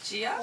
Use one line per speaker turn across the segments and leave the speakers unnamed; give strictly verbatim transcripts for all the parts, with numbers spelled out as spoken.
ちや。うん。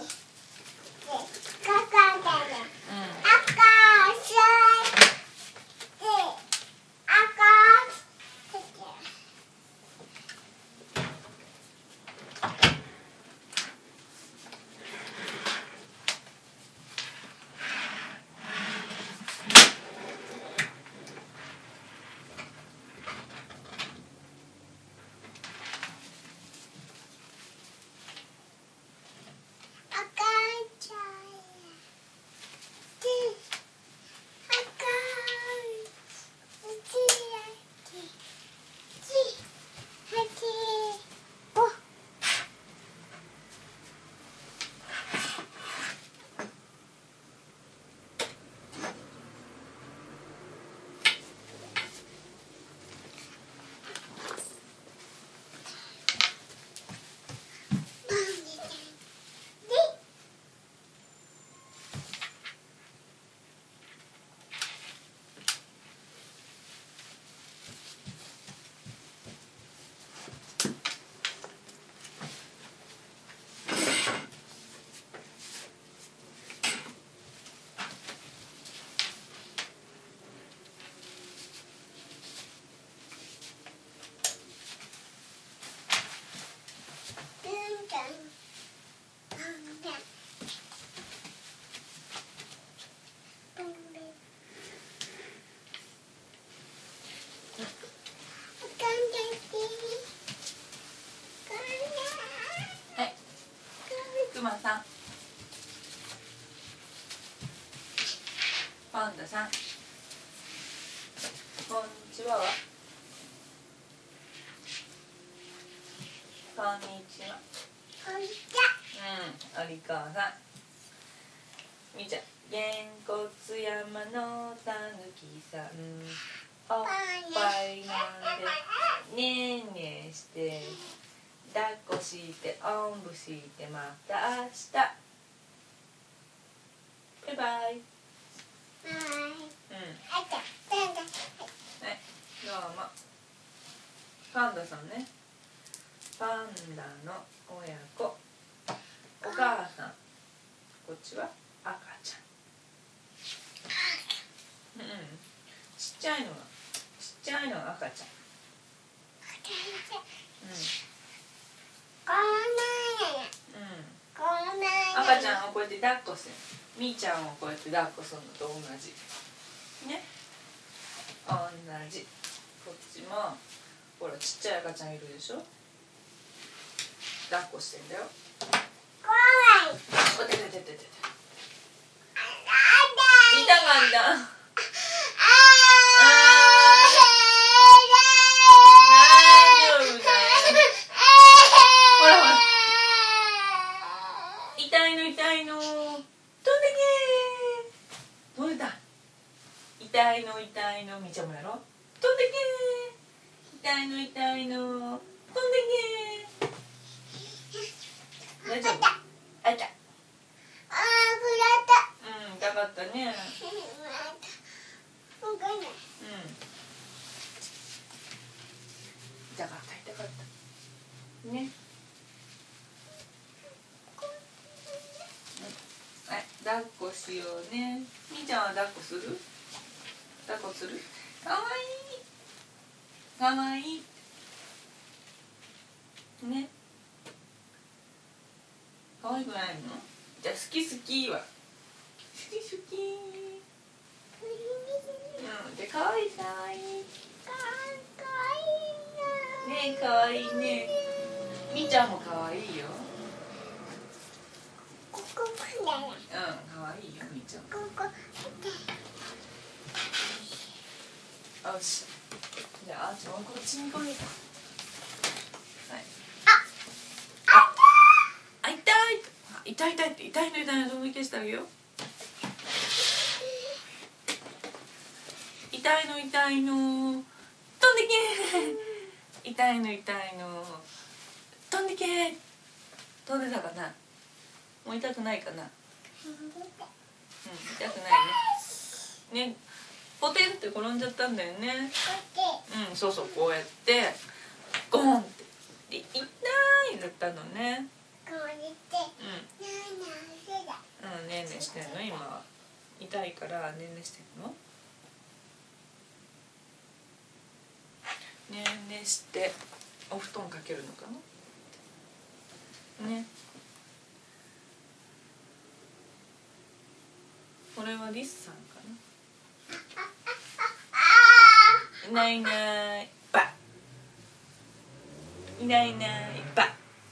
さん、パンダさん、こんにちは。こんにちは。こんにちは。うん、お利口さん。みーちゃん、げんこつ山のたぬきさん、おっぱい飲んでねんねんして抱っこしておんぶしてまた明日。バイバイ。バイ。うん。はい、どうも。パンダさんね。パンダの親子。お母さん。こっちは赤ちゃん。うん。ちっちゃいのがちっちゃいのが赤ちゃん。うん。赤ちゃんをこうやって抱っこする。みーちゃんをこうやって抱っこするのと同じね。同じ。こっちもほらちっちゃい赤ちゃんいるでしょ。抱っこしてんだよ。おてててててて。痛かった。痛いの痛いの飛んでけー。飛んでた。痛いの痛いのみーちゃんもやろ。飛んでけー。痛いの痛いの飛んでけー。大丈夫？あいた。あーくらった。うん、痛かったね。うん。痛かった痛かった。ね。はい、抱っこしようね。みーちゃんは抱っこする？抱っこする？かわいい。かわいい。ね。かわいくないの？じゃあ好き好きは。好き好き。うん、でかわいいかわいい。ねえかわいいね。みーちゃんもかわいいよ。うん、かわいいよみーちゃん。よし。じゃああーちゃんはこっちに来い。はい。あ、あ、痛い。痛い痛いって痛いの痛いのとも消してあげよう。痛いの痛いの飛んでけー。痛いの痛いの飛んでけー。飛んでたかな。もう痛くないかな。うん、痛くないね。ね、ポテンって転んじゃったんだよね。うん、そうそう、こうやってゴンってで痛いだったのね。 うん、ねんねしてんの今は。痛いからねんねしてんの。ねんねしてお布団かけるのかなね。これはリスさんかな。いないいないばいないいないば。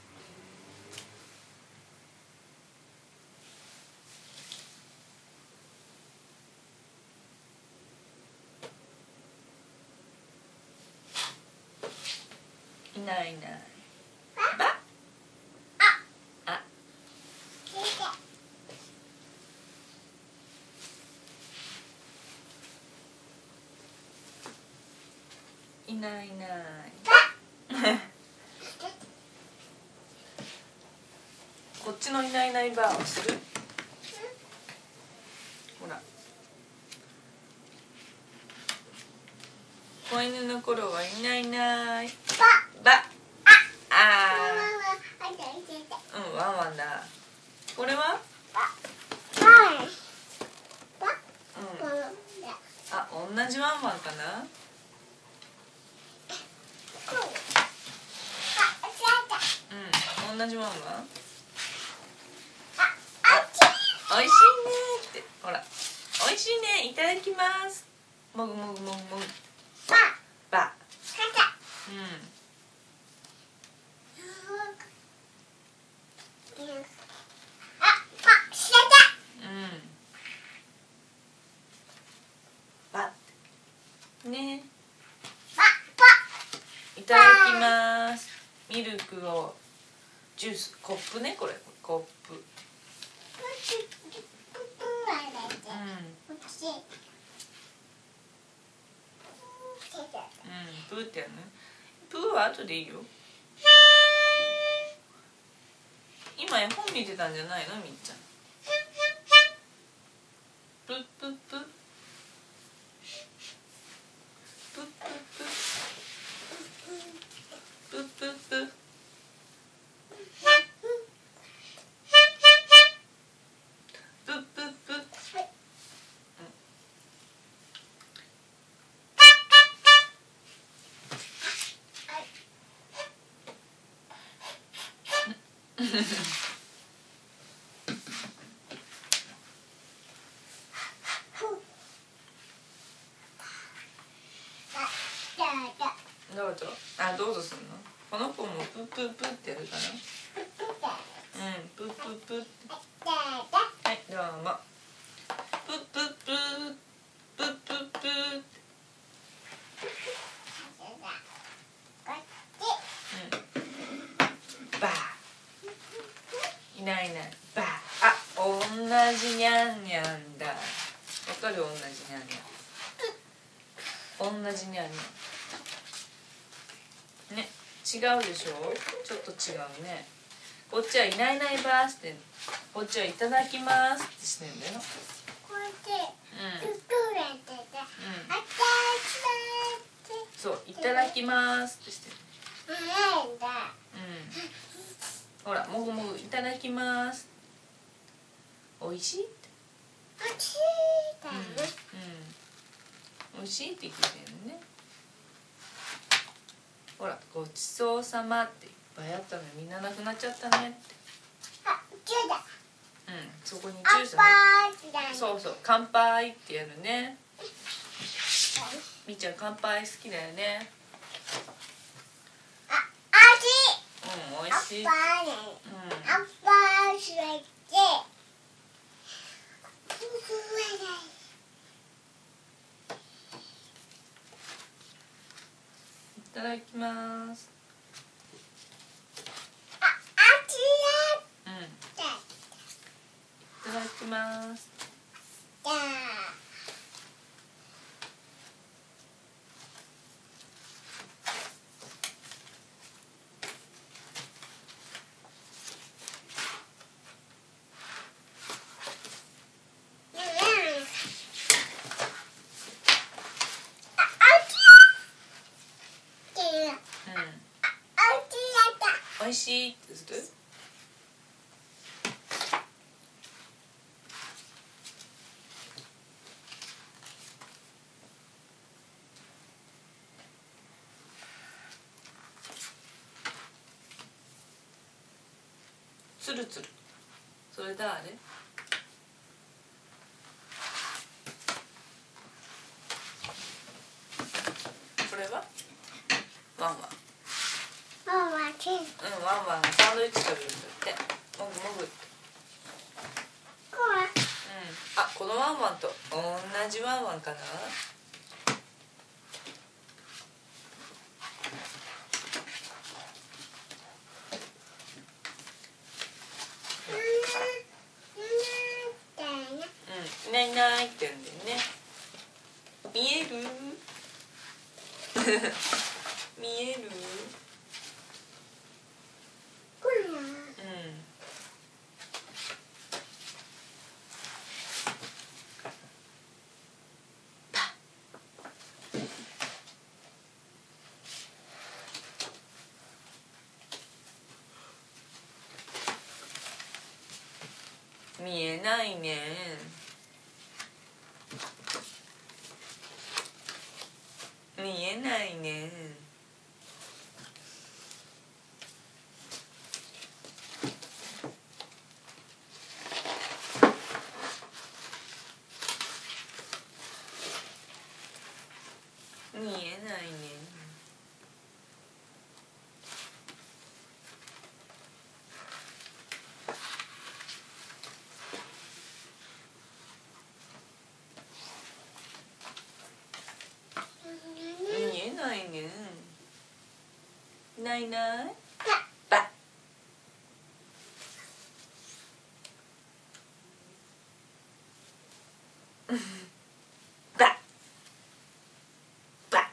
いないいないば。あ、いないいないこっちのいないいないばをする。ほら、子犬の頃はいないいないば。あー、うん、ワンワンだ。これはうん、あ、同じワンワンかな。うん、同じワンワン。おいしいねって、ほら、おいしいね、いただきます。もぐもぐもぐもぐ。ば。うん。うん。ば。ね。いただきます。ミルクをジュースコップね、これコップ。うん。うん、プーってやるね。プーは後でいいよ。今絵本見てたんじゃないの、みっちゃん。プップップップップップップップップッどうぞ。あ、どうぞするの。この子もプップップってやるかな。うん、プップップって。はい、どうも。プップップープップップーって。うん。バー。いないいない。バー。あ、同じニャンニャンだ。わかる、同じニャンニャン。同じニャンニャン。ね、違うでしょ。ちょっと違うね。こっちはいないいないばーって、こっちはいただきますってしてんだよ。こうやって、うん、うん、そう、いただきますってしてる。うん、ほら、もぐもぐいただきます。おいしいって。おいしいだよね。うん、おいしいって聞いてるね。ほら、ごちそうさまっていっぱいあったのにみんななくなっちゃったねって。あ、チューだ。うん、そこにチューさん。そうそう、乾杯ってやるね。みーちゃん乾杯好きだよね。あ、おいしい。うん、おいしい。うん。いただきます。あ、あちら。うん。いただきます。おいしいってする？ ツルツル。それ誰？これはワンワン。
ワンワン。
うん、ワンワンがサンドイッチ食べるんだって。もぐもぐって。
これ。
うん。あ、このワンワンと同じワンワンかな。うん、いないいないって言うんだよね。見える見える。うん。見えないね。見えないね。見えないね。見えないね。ないない。ば。ば。ば。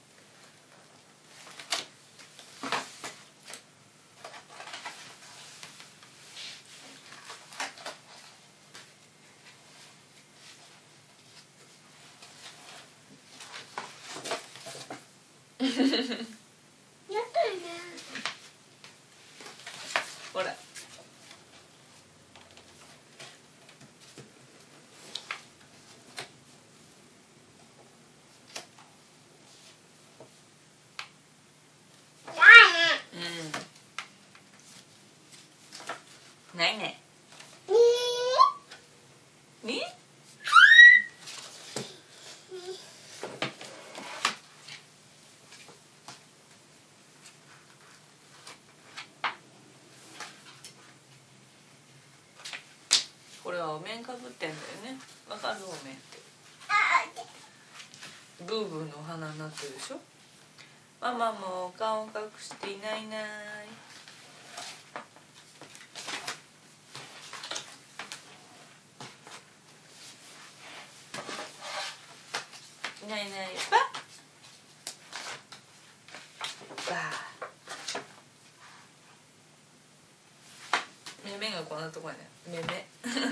ほら。うん。ないね。に？これはお面かぶってんだよね。わかる？お面って。ブーブーの花になってるでしょ。ママも顔隠していないいない。いないいない。ば。ば。めめがこんなとこやね。めめ。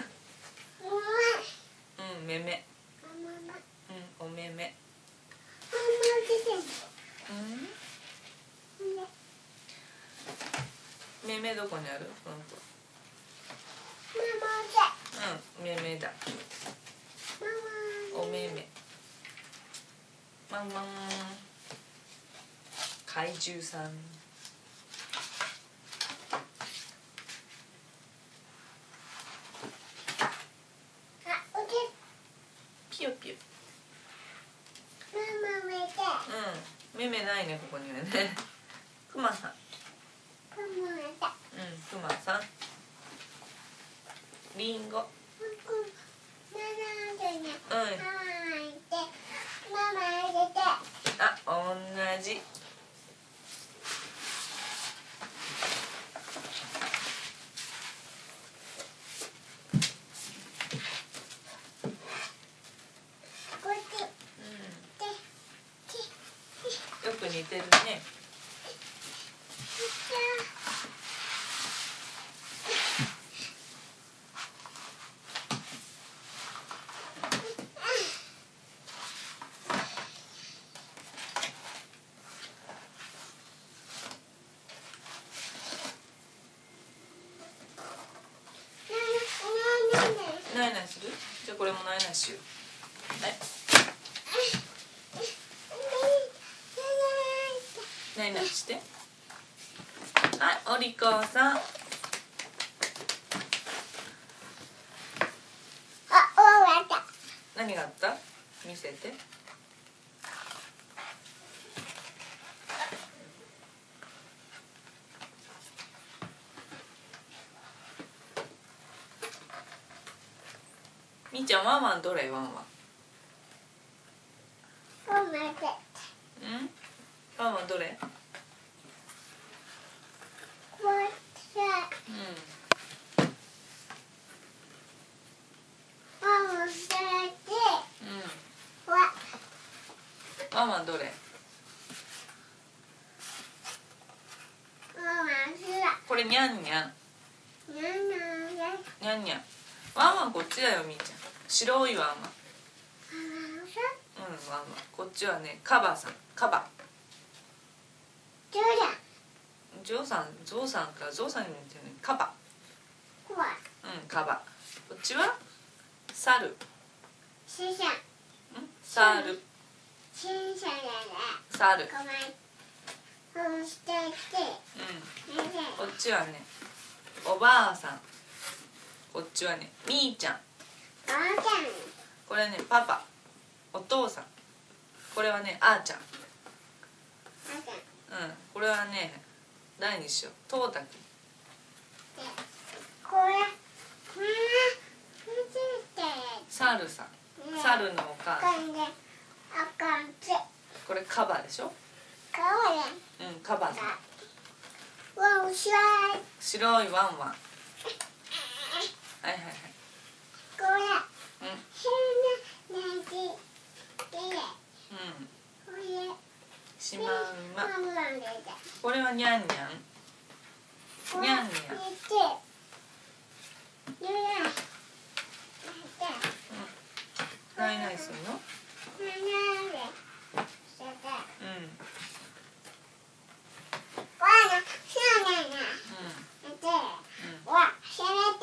うん、めめ。うん、おめめ。うん。めめどこにある？この子。うん、めめだ。おめめ。ワンワン。怪獣さん。ピヨピヨ。うん、めめないね、ここにはね。くまさん。うん、くまさん。りんご。うん。あ、おんなじ。よく似てるね。ないないする？じゃあこれもないないしよう。はい。ないないして。はい、お利口さん。 何があった？見せて。みーちゃん、ワンワンどれ？ワンワン。
ワンワンで。
うん？ワンワンどれ？
こっち。
うん。
ワンワンで。
うん。
わ。
ワンワンどれ？
ワンワン
これニャンニャン。
すら。なんなんで。
ニャンニャン。ワンワンこっちだよ、みーちゃん。白いワンワン。
ワンワンす。
うん、ワンワン。こっちはね、カバさん。カバ。
ジョーヤ。
ジョーさん、ゾウさんか、ゾウさんに似てるね。カバ。
こわ。
うん、カバ。こっちはサル。
シンシャン。
うん、サル。
シンシャンだね。
サル。
ごめん。こうしてきて。
うん。
ねえね
こっちはね、おばあさん。こっちはね、みーちゃん。
え。おーちゃん。
これね、パパ。お父さん。これはね、あーちゃん。
おーちゃん。
うん、これはね、誰にしよう。トータくん。
で、これ。これ。見てて。
サルさん。サルのお母さん。
あかんで。あかんで。
これカバでしょ。
かわいい。
うん、カバさん。
わ、おしゃい。
白いワンワン。はいはいはい。
これ。
うん。
変なねじ。で、
うん。
これ。
シマウマ。
ワンワンで。
これはニャンニャン。
これ。
にゃんにゃん
寝て。寝ない。
ないないするの？
寝ないで。してて。
うん。
わあ、そうなんだ。
うん。
寝て。わ、しゃべって。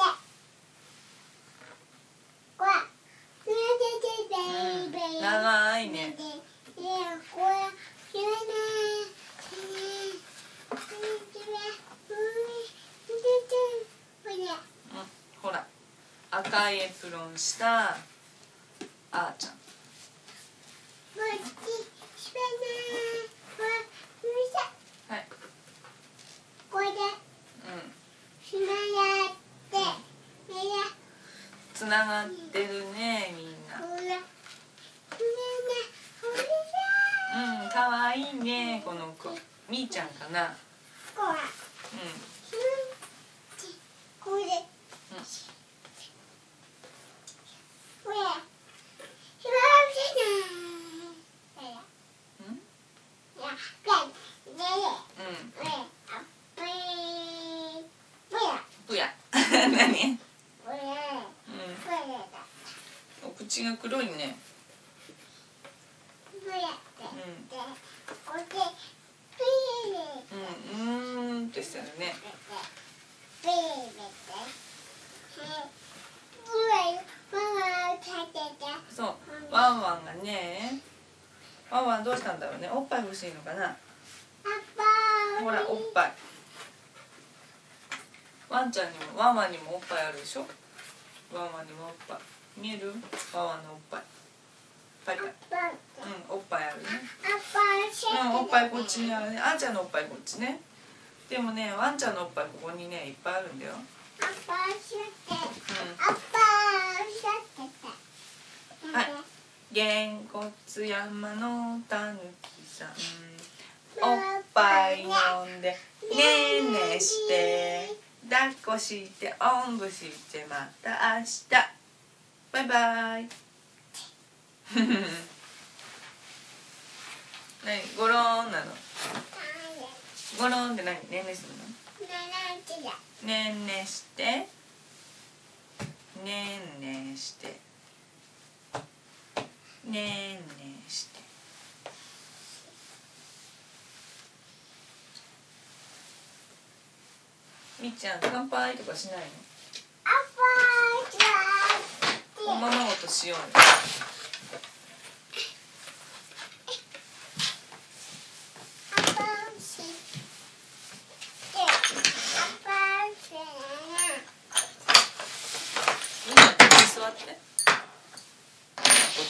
わ、寝てて、ベイベイ。
長いね。
いや、これ、しゃべない。
ほら、赤いエプロンしたあーちゃん。はい。
これで、
うん。
しまやって、ね
つながってるね、みんな。
これ、ね
うん、かわいいね、この子。みーちゃんかな。
これ、
う
これ、
ん。うん。
これ、しま
うん。
やね
うん。
これ、あっぷい、
ぷや。何？
これ、
うん。
これだ。
お口が黒いね。
これ、で、これ、ピー、
うん、うーんってしてるね。
ピー、
そう、ワンワンがね、ワンワンどうしたんだろうね。おっぱい欲しいのかな。ほら、おっぱい。ワンちゃんにも、ワンワンにもおっぱいあるでしょ。ワンワンにもおっぱい。見える？ワンワンのおっぱい。パリパリ。うん、おっぱいあるね。うん、おっぱいこっちにあるね。あんちゃんのおっぱいこっちね。でもね、ワンちゃんのおっぱいここにね、いっぱいあるんだよ。はい。げんこつ山のたぬきさん。おっぱい飲んで、ねーねーして、抱っこして、おんぶして、また明日。バイバイ。何ゴローンなの？ゴローンって何？ねんねするの？ねんねして、ねんねして、ねんねして。みっちゃん乾杯とかしないの？おままごとしようね。みんなここに座って。こ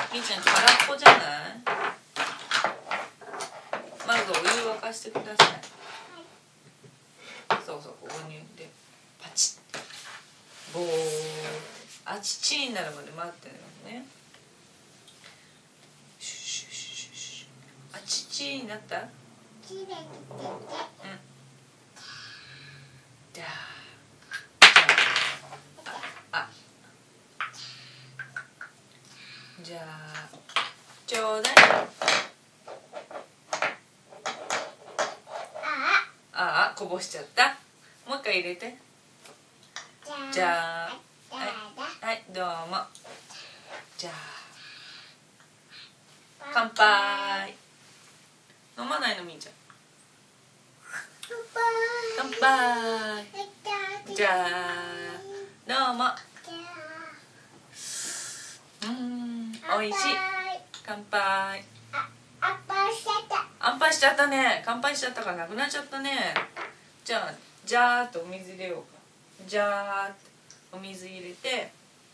みーちゃん空っぽじゃない？まずお湯沸かしてください。そうそう、ここに入れてパチッ、ボー、あっちちになるまで待ってるのね。シュシュシュシュシュ、あっちちになった？うん。じゃああ、じゃあちょうだい。ああ、こぼしちゃった。もう一回入れて。じゃあ、はい、はい、どうも。じゃあ乾杯。飲まないのみーちゃん。乾杯。じゃあどうも。うん、おいしい。乾杯。乾杯しちゃったね。乾杯しちゃったからなくなっちゃったね。じゃあジャーっとお水入れようか。ジャーっとお水入れて、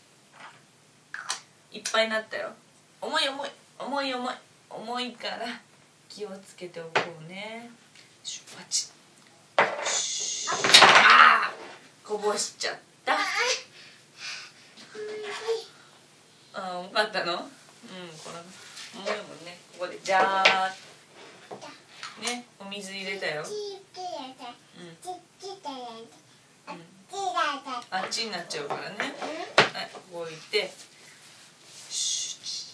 いっぱいになったよ。重い重い重い重い重いから気をつけておこうね。シュパチッ、シュッ、あー、こぼしちゃった。あー、重かったの？うん、これ重いもんね。ここでジャーッね、お水入れたよ。うん、あっちになっちゃうからね。はい、ここ置いて、シュッ、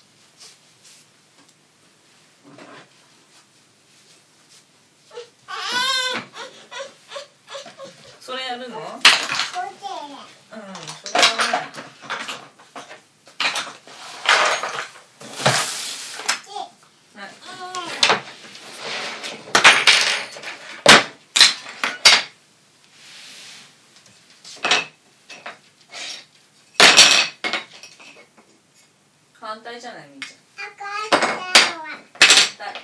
それやるの？うん、それはね。反対じゃないみーちゃん。反対。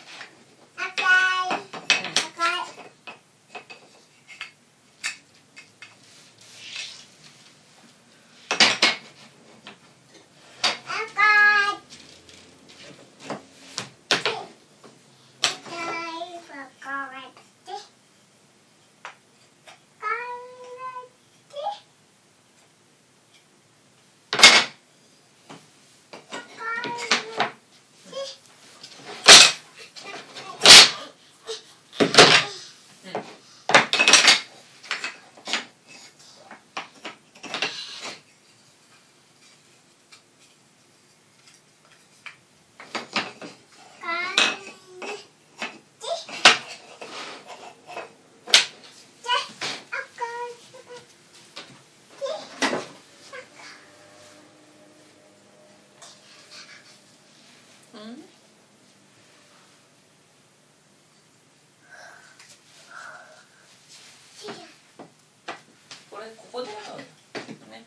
これここでやろうよ。ね。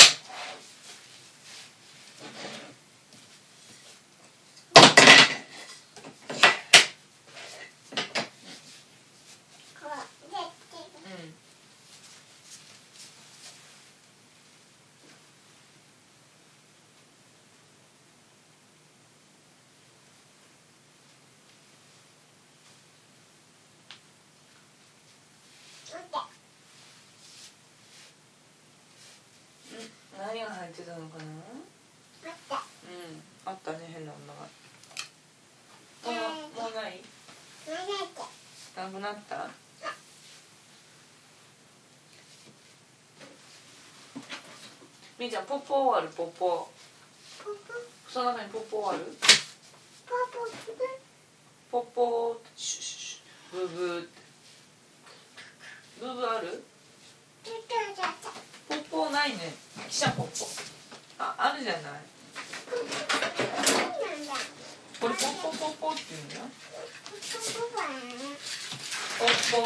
何が入ってたのかな？あった。うん、あったね、変な女が。もう、もうない？なくなった？みーちゃん、ポッポある？ポッポ。その中にポッポある？ポッポ、シュシュシュ、ブーブー。ブーブーある？ポッポないね。記者ポッポ。あ、あるじゃない。これポッポポッポって言うんだよ。ポッポ。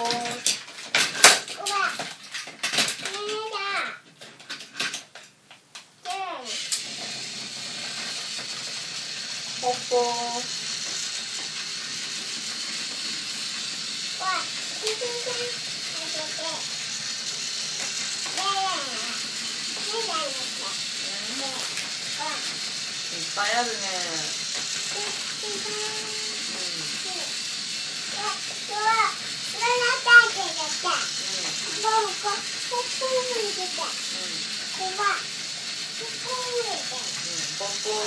ポッポ。 ぱいあるね。ポンポ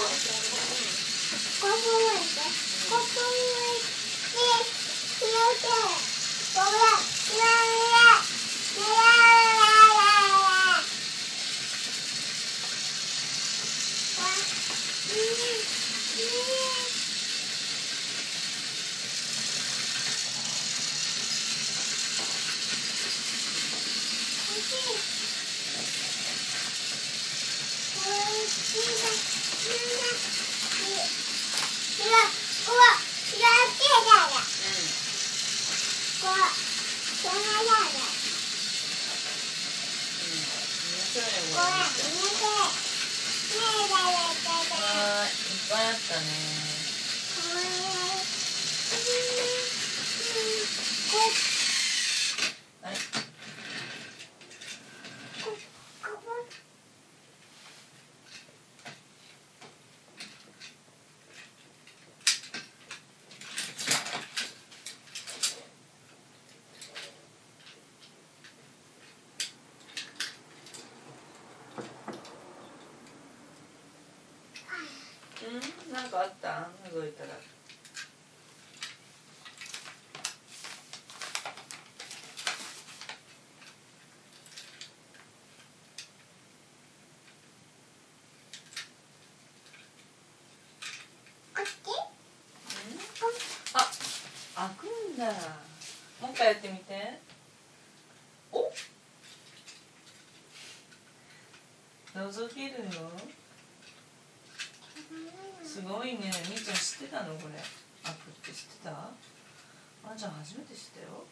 うん、なんかあった？覗いたら。あ、開くんだ。もう一回やってみて。お？覗けるの？すごいね。みーちゃん知ってたのこれ？開くって知ってた？あんちゃん初めて知ったよ。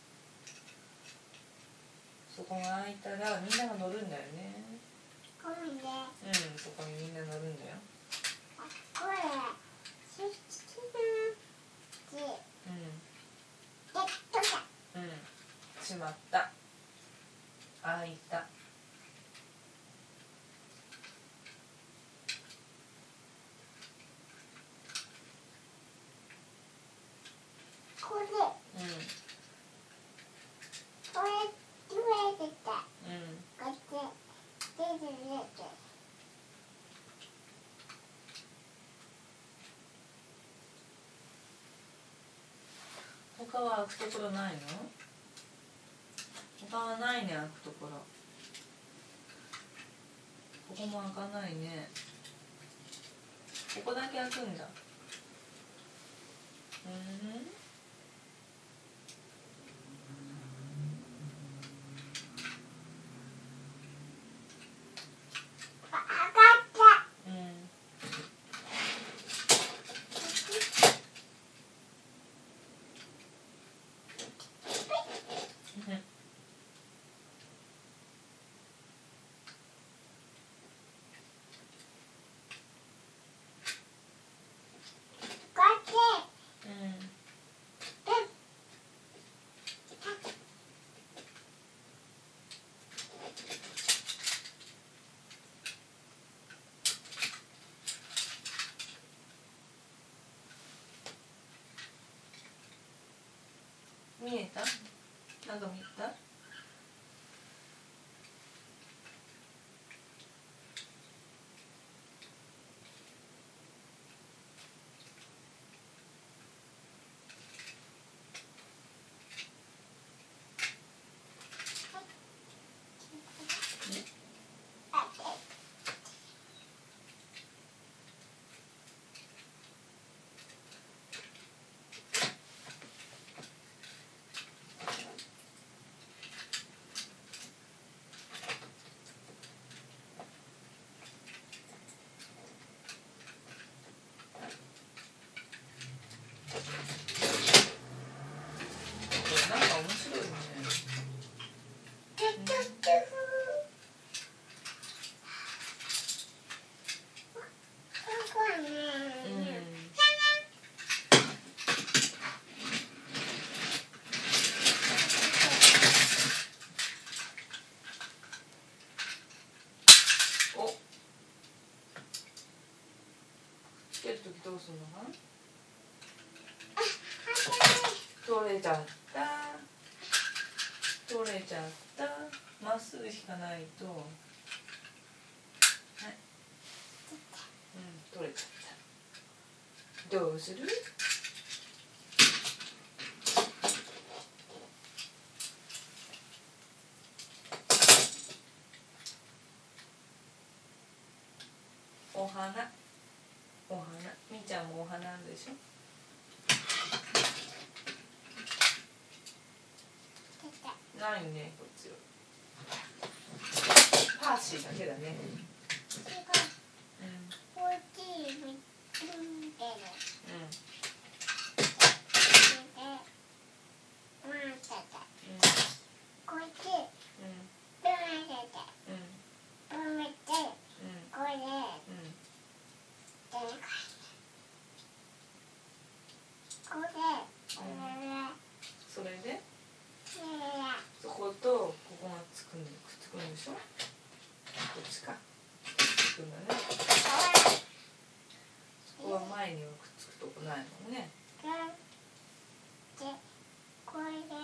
そこが開いたらみんなが乗るんだよね。うん、そこにみんな乗るんだよ。
これ、
うん。うん。閉まった。開いた。
これ、
うん。
これ、出てた。
うん。
こっち、出て出て。
他は開くところないの？他はないね、開くところ。ここも開かないね。ここだけ開くんだ。うん。見えた？なんか見えた？ どうするのかな。取れちゃった。取れちゃった。まっすぐ引かないと。はい。うん、取れちゃった。どうする？お花。お花。みーちゃんもお花あるでしょ。ないね、こっちは。パーシーだけだね。うん。
こっち見てる。うん。こっち。うん。それでそことここがつくんくっつくんでしょ。こっちか。くっつくんだね。そこは前にはくっつくとこないもんね。これで、うん。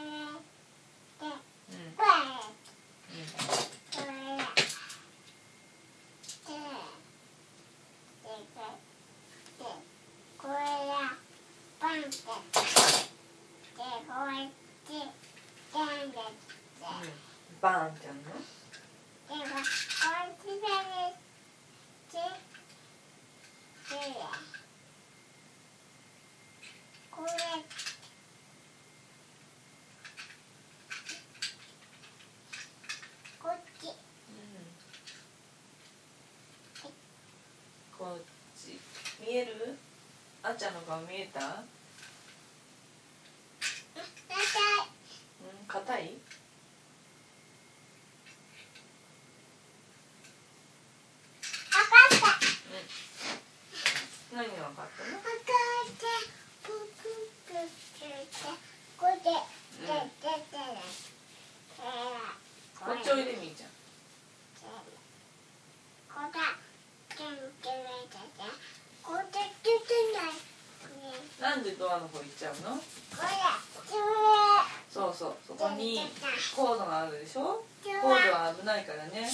これがパンってで、こうやってダンって、
バーンってやるの？
でもこっちでで、で、これこっち、
うん、こっち見える？あっちゃんの顔見えた？うん、硬い？何が分かったの？こっちおいでみーちゃん。なんでドアの方行っちゃうの？そうそう、そこにコードがあるでしょ。コードは危ないからね。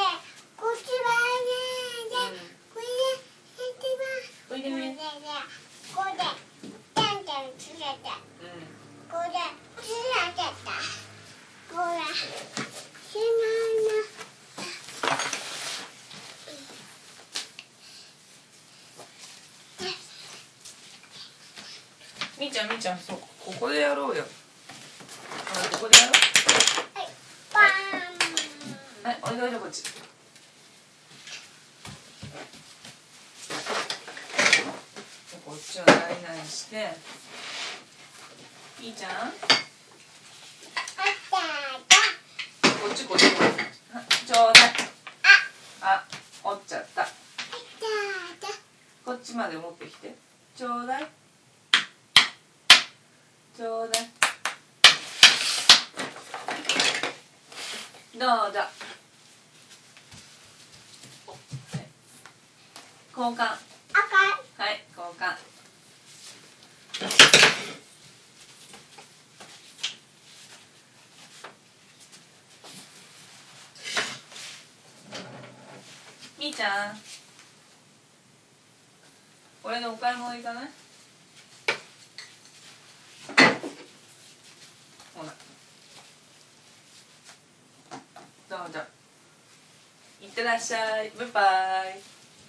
おいでみ。
これで、ダンダンつれて、これで、つれてた。これ、しま
みーちゃん、みーちゃん、そう、ここでやろうよ。ほら、ここでやろう。
はい、バーン。
はい、おいでおいでこっち。こっちはないないして。みーちゃん。こっちこっち。ちょうだい。あ、折っちゃった。こっちまで持ってきて。ちょうだい。ちょうだい。どうぞ。はい、交換。はい、交換。みーちゃん。これでお買い物行かない？ほら。どうぞ。いってらっしゃい。バイバイ。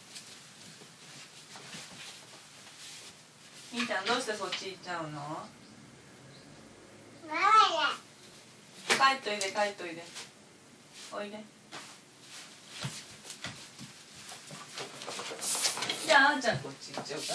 みーちゃん、どうしてそっち行っちゃうの？帰っといで、帰っといで。おいで。じゃあ、あーちゃんこっち行っちゃおうかな。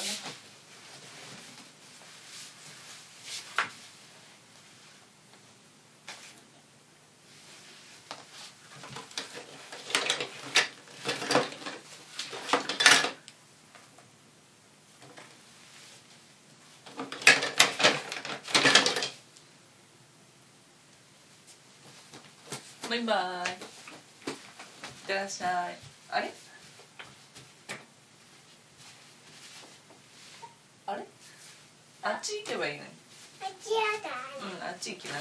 バイバイ。いってらっしゃい。あれ？
あっち行けばいいのに。
あっちやだ。
うん、あっち行きない。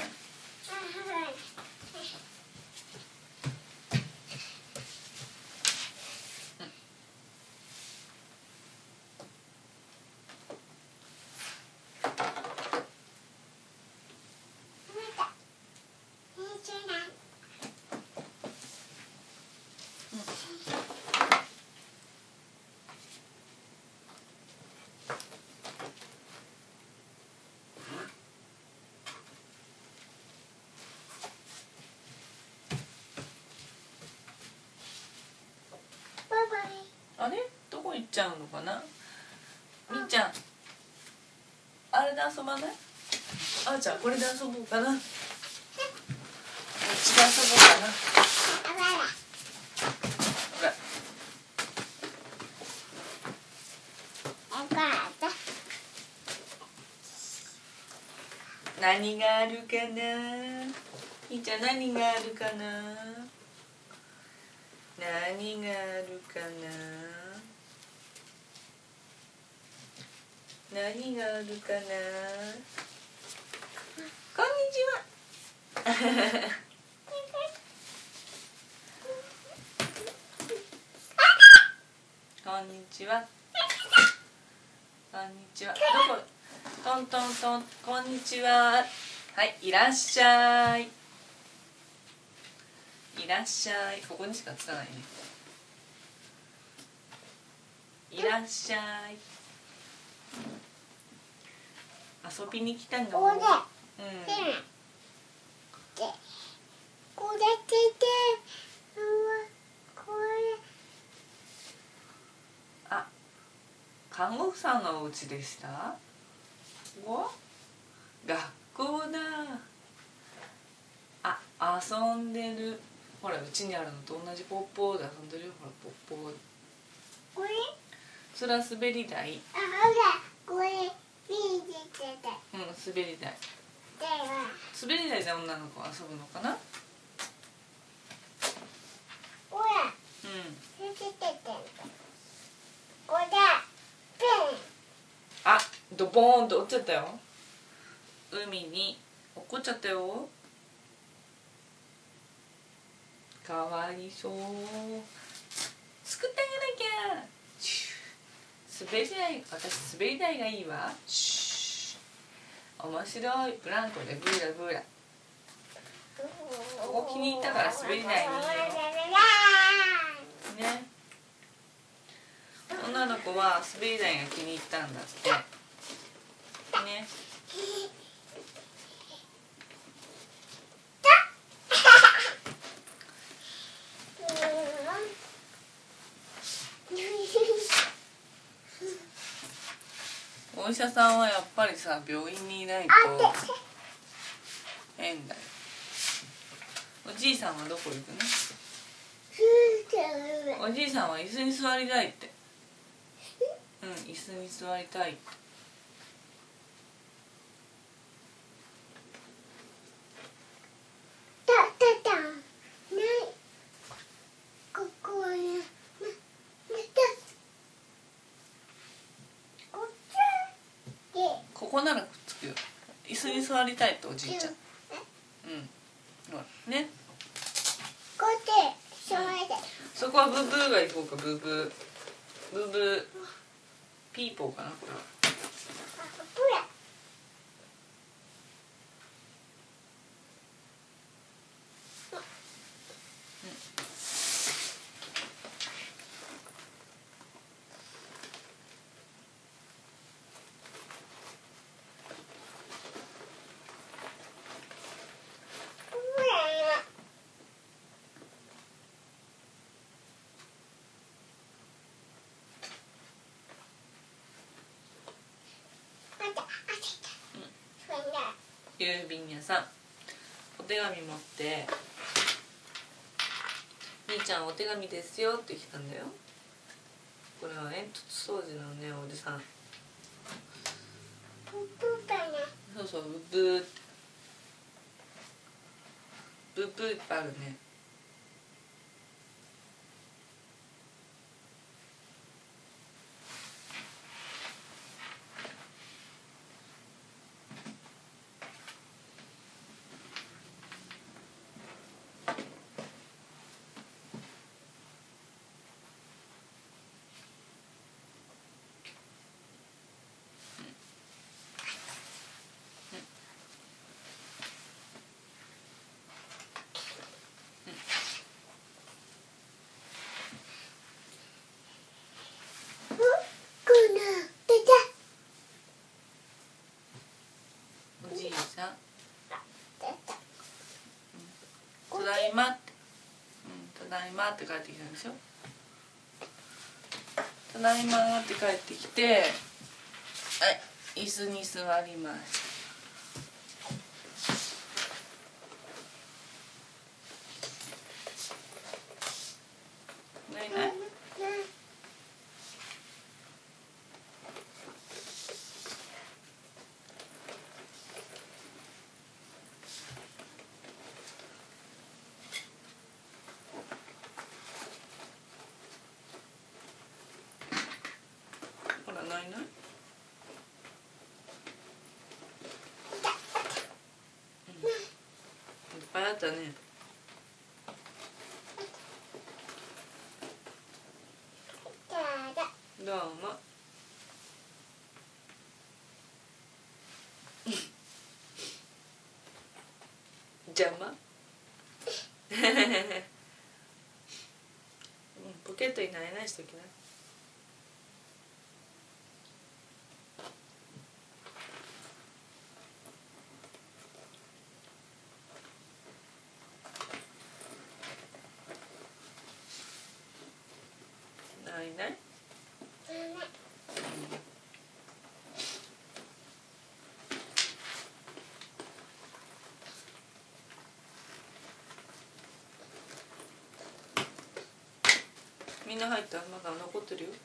あれどこ行っちゃうのかな。みーちゃんあれで遊ばない。あーちゃんこれで遊ぼうかな。こっちで遊ぼうかな。ほら何があるかな。みーちゃん何があるかな。何があるかな。何があるかな。こんにちは。こんにちは。こんにちは。どこ。トントントン。こんにちは。はい、いらっしゃい。いらっしゃい。ここにしかつかないね。いらっしゃい。遊びに来たの。
これ。
うん。
これついて。これ。
あ、看護婦さんのお家でした。お、学校だ。あ、遊んでる。ほら、うちにあるのと同じポッポーで遊んでるよ。ほら、ポッポー。
これ。
それは滑り台。
あ、ほら、これ。ビーズてて。
うん、滑り台。
では。
滑り台で女の子は遊ぶのかな。
ほら。
うん。
つけてて。これ。ペン。
あ、ドボーンと落ちちゃったよ。海に落っこっちゃったよ。かわいそう。救ってあげなきゃ。滑り台、私滑り台がいいわ。面白い。ブランコでブーラブーラ。ここ気に入ったから滑り台にいいよ。ね。女の子は滑り台が気に入ったんだって。ね。お医者さんはやっぱりさ、病院にいないと変だよ。おじいさんはどこ行くの？おじいさんは椅子に座りたいって。うん、椅子に座りたいって。
たたた。ない。ここはね。
ここならくっつくよ。椅子に座りたいっておじいちゃん。うん。ほらね。
こっち座りたい。
そこはブーブーが行こうか。ブーブー。ブーブー。ピーポーかなこれは。郵便屋さん、お手紙持って「みーちゃんお手紙ですよ」って来たんだよ。これは煙突掃除のねおじさん。そうそう、ブーブーブーいっぱいあるね。 まって、うん、ただいまって帰ってきたんでしょ。ただいまって帰ってきて、はい、椅子に座ります。ないない。ほらないない。いっぱいあったね。どうも。邪魔。ポケットにないないしときな。ないない。みんな入った？まだ残ってるよ。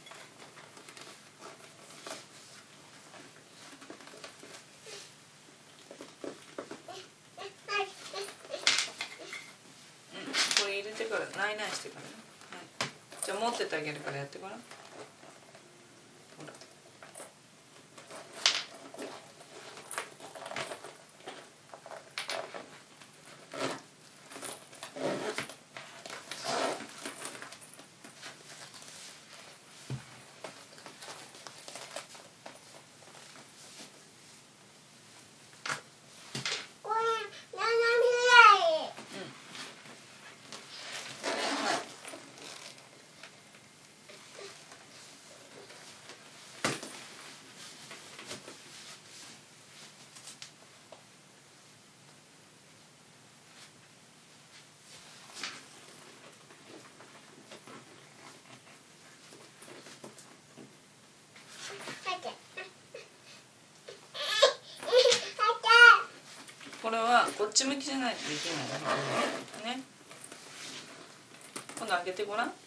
うん、これ入れてからないないしてからね。はい、じゃあ持ってってあげるからやってごらん。ほら。これはこっち向きじゃないとできないね。今度開けてごらん。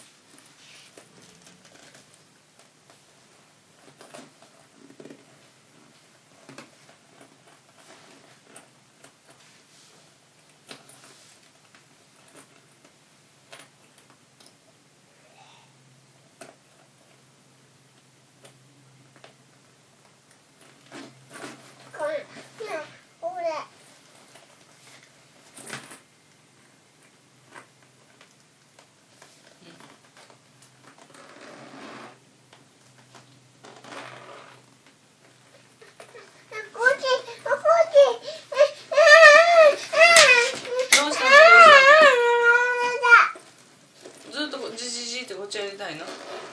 こっちやりたいの？はい。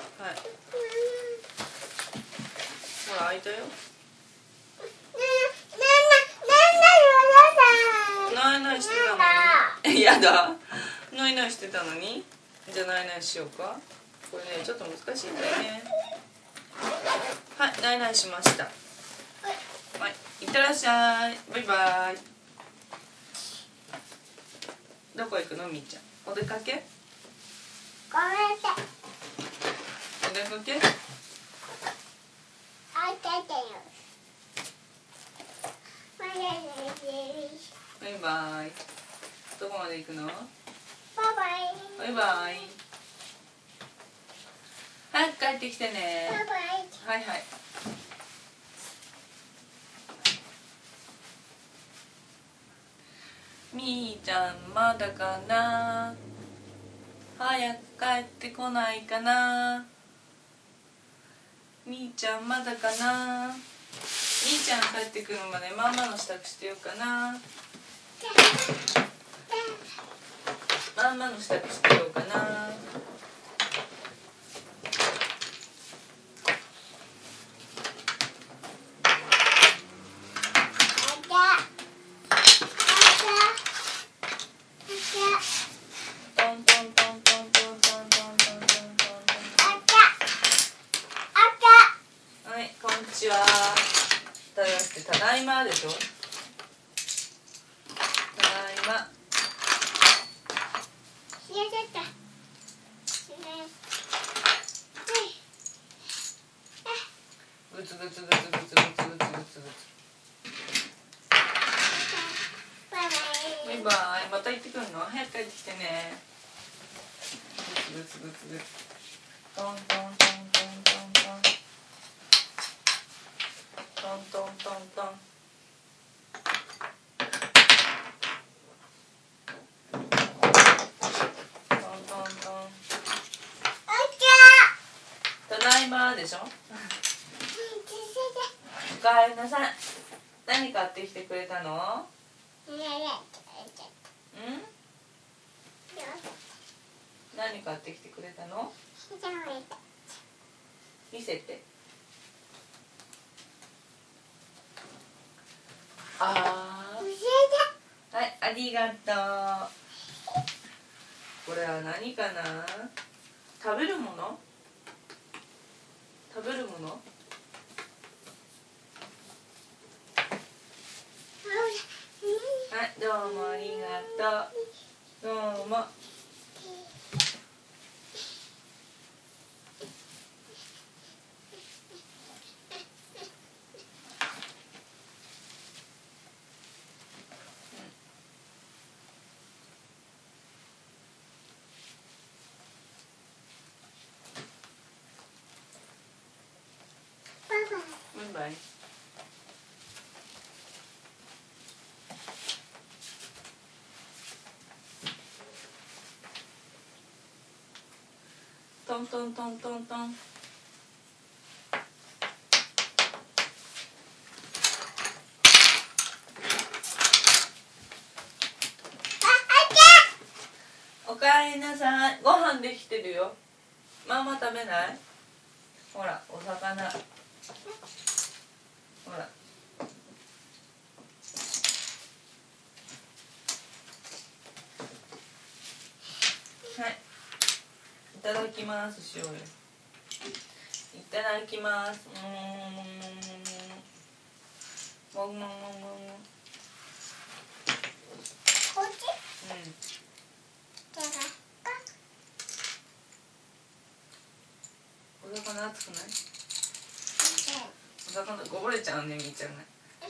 ほら開いたよ。ないないしてたのに。やだ。ないないしてたのに。じゃあないないしようか。これねちょっと難しいんだよね。はい、ないないしました。はい、いってらっしゃい。バイバイ。どこ行くのみーちゃん？お出かけ？
ごめんなさい。
お出かけ？
あ、出てる。
バイバイ。どこまで行くの？
バイバイ。
バイバイ。早く帰ってきてね。
バイバイ。
はいはい。みーちゃんまだかな。早く帰ってこないかな。みーちゃんまだかな。みーちゃん帰ってくるまでママの支度してようかな。ママの支度してようかな。
んにちは。ただってただいまでしょ。ただいま。ぐつぐつぐつぐつぐつぐつぐつぐつ。バイバイ。また行ってくるの？早く帰ってきてね。ぐつぐつぐつぐつ。トントントントントントン。トントントントン。トントントン。ただいまでしょ。おかえりなさい。何買ってきてくれたの？うん？何買ってきてくれたの？見せて。あー。はい、ありがとう。これは何かな？食べるもの？食べるもの？はい、どうもありがとう。どうも。バイバイ。トントントントントン。おかえりなさい。ご飯できてるよ。ママ食べない？ほら、お魚。ほら。はい。いただきますしようよ。いただきます。うん。もぐもぐもぐもぐ。
こっち？
うん。お魚熱くない？お魚こぼれちゃうね、みーちゃんが。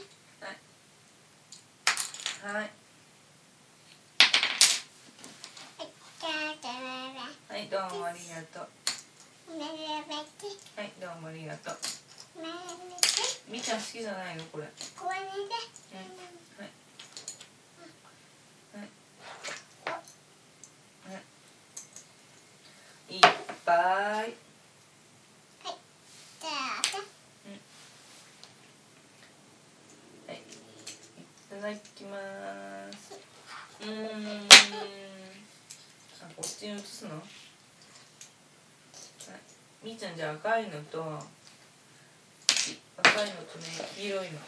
はい。はい。はい、どうもありがとう。はい、どうもありがとう。みーちゃん好きじゃないのこれ？うん。はい。はい。はい。いっぱい。はい。いただきます。うーん。あ、こっちに移すの？はい。みーちゃんじゃあ赤いのと赤いのとね黄色いの。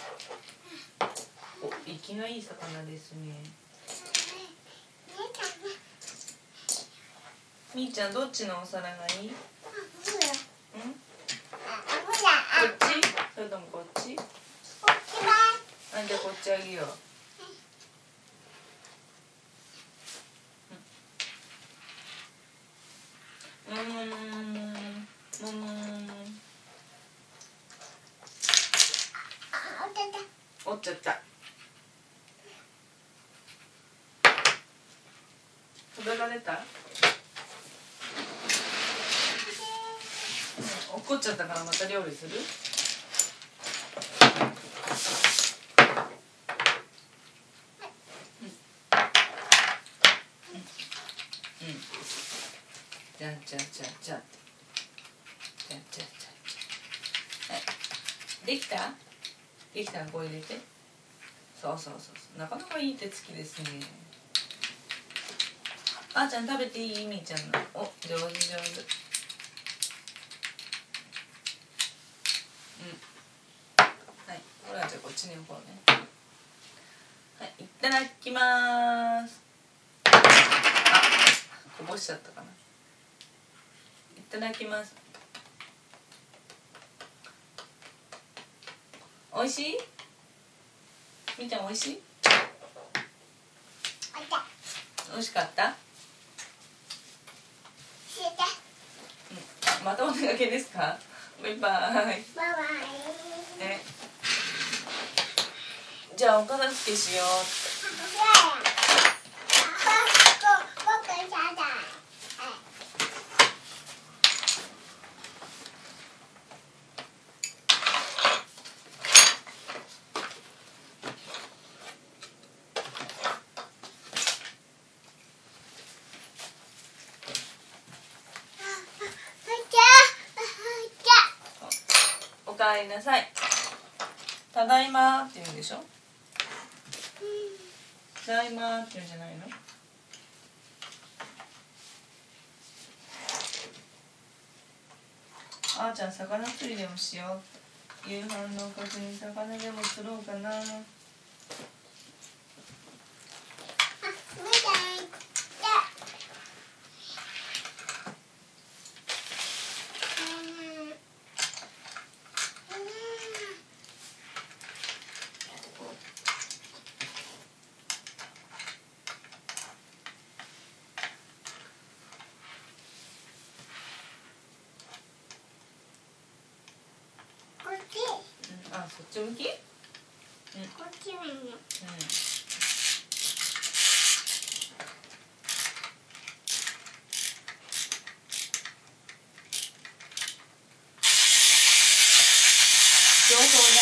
お、生きのいい魚ですね。みーちゃんどっちのお皿がいい？うん？こっち？それともこっち？あ、じゃあこっちあげよう。うん。うん。うん。折っちゃった。食べられた？うん、落っこっちゃったからまた料理する？じゃんじゃんじゃんじゃんじゃんじゃんじゃんじゃん。はい。できた？できたらこれ入れて。そうそうそうそう。なかなかいい手つきですね。あーちゃん食べていい？みーちゃんの。お、上手上手。うん。はい。これはじゃあこっちに置こうね。はい。いただきまーす。あ、こぼしちゃったかな。いただきます。
おいしい？みーちゃんおいしい？おいしかった？うん、あ、またお出かけですか？バイバイ。
バイバイ。
え、じゃあお片付けしよう。おかえりなさい。ただいまって言うんでしょ。ただいまって言うんじゃないの。あーちゃん魚釣りでもしよう。夕飯のおかずに魚でも釣ろうかな。あ、そっち向き？うん。
こっちはね。
うん。情報だ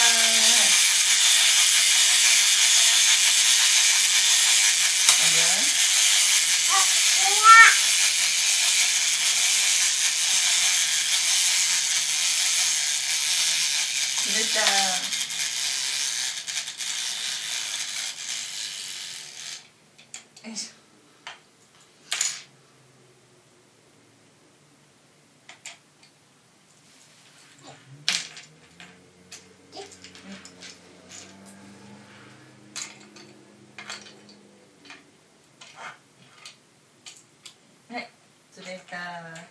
ー。出た。よいしょ。はい、釣れた。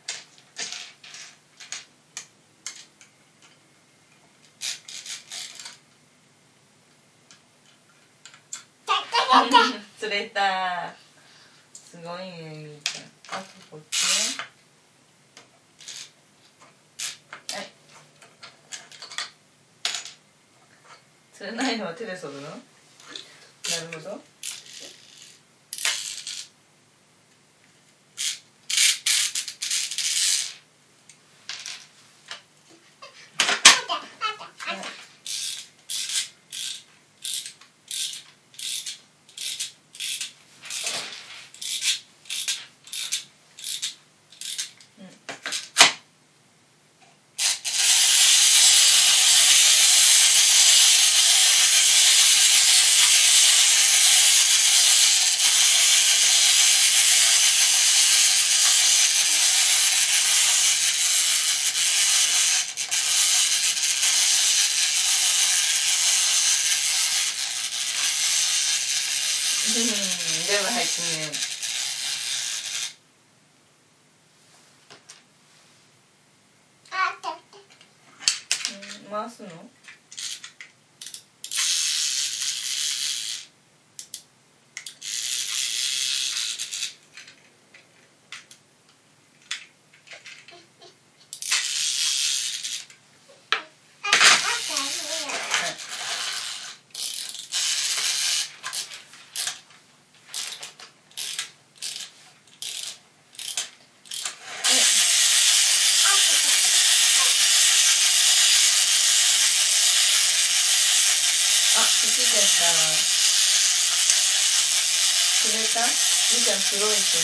釣れた。すごいね、みーちゃん。あとこっちね。はい。釣れないのは手で剃るの？なるほど。うん、全部入ってね。うん、回すの？あ、くっついちゃった。釣れた？みーちゃん黒い線。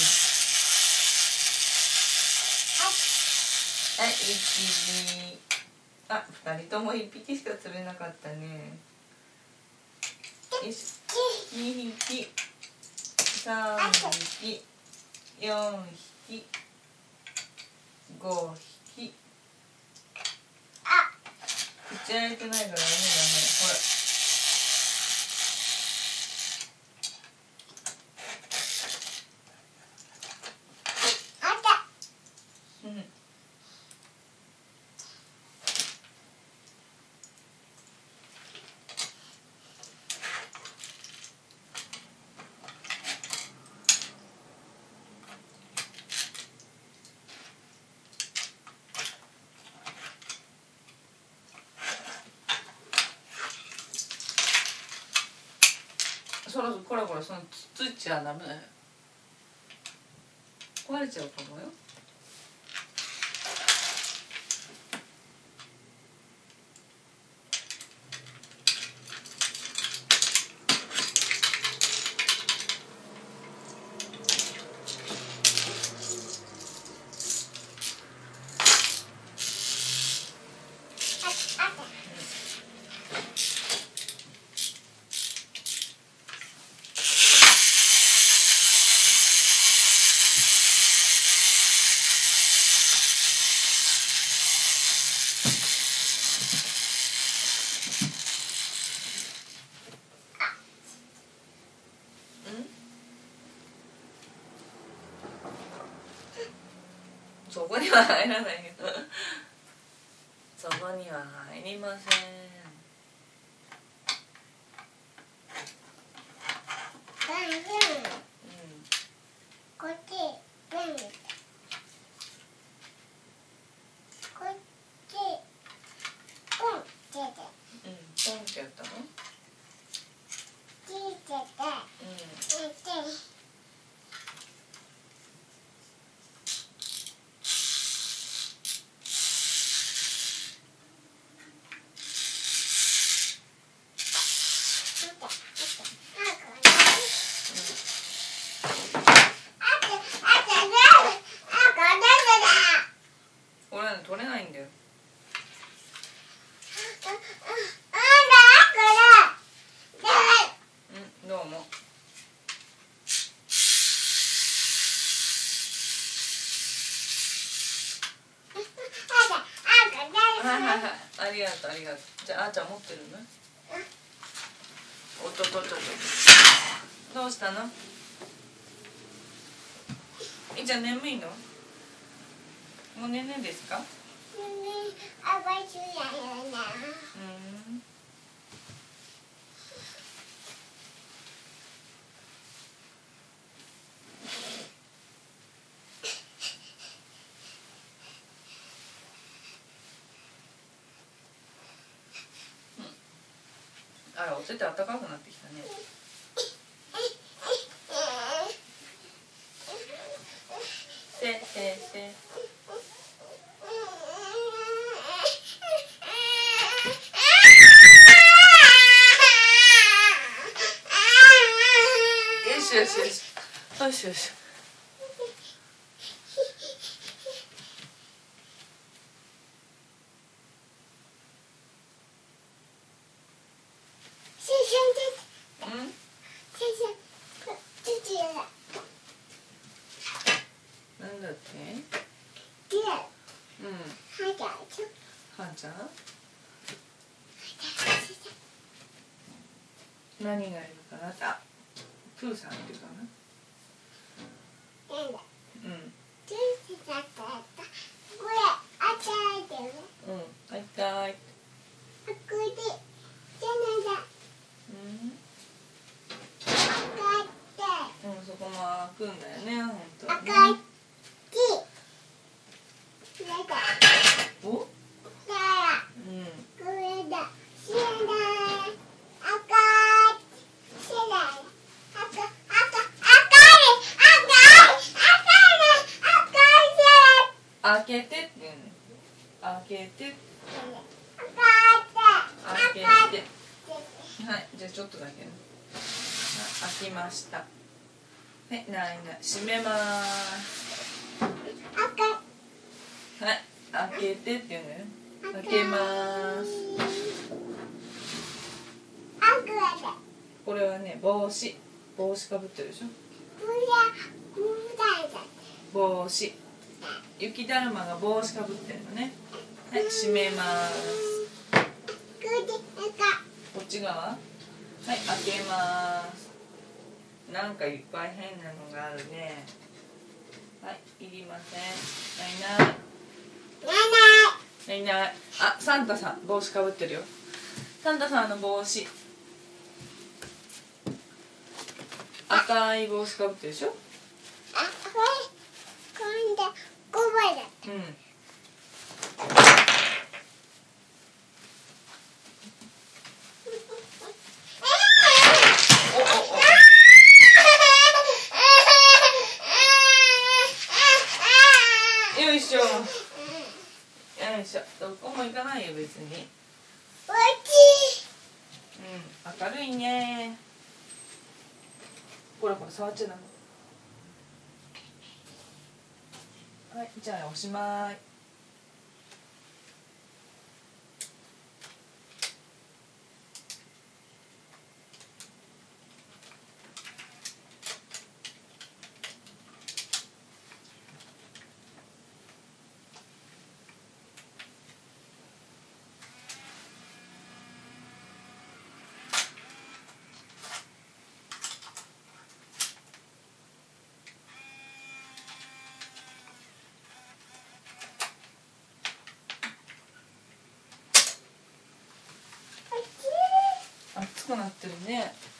はい、一匹。あ、二人とも一匹しか釣れなかったね。よし。二匹。三匹。四匹。五匹。口開いてないからダメだね。ほら。うん。 そろそろこらこらそのつついちゃダメだよ。壊れちゃうかもよ。そこには入らないけどそこには入りません。
こっち、うん、こっち、ポンってて、
うん、ポンってやったの？
ついてて、
うん。
で、
これ取れないんだよ。うん、どうも。はいはいはい、ありがとうありがとう。じゃああーちゃん持ってるの？おっとっとっとっと。どうしたの？いーちゃん眠いの？もう寝ねですか？うん。あら、お手って暖かくなってきたね。せせせ。よしよしよし。よしよし。なんだって？うん。はんちゃん？何がいるかな？あ、プーさんいるかな？うん。うん、会いたい。うん。うん、そこも開くんだよね、本当はね。お？うん。開けてって言うの。開けて。開けて。はい、じゃあちょっとだけね。開きました。はい、ないない、閉めまーす。はい、開けてって言うのよ。開けまーす。これはね、帽子。帽子かぶってるでしょ。帽子。雪だるまが帽子かぶってるのね。はい、閉めまーす。こっち側。はい、開けまーす。なんかいっぱい変なのがあるね。はい、いりません。ないない。ないない。あ、サンタさん、帽子かぶってるよ。サンタさんの帽子。赤い帽子かぶってるでしょ。うん。おおお。 よ別に。
おいしい。
うん、明るいね。ほらほら触っちゃダメ。はい、じゃあおしまい。熱くなってるね。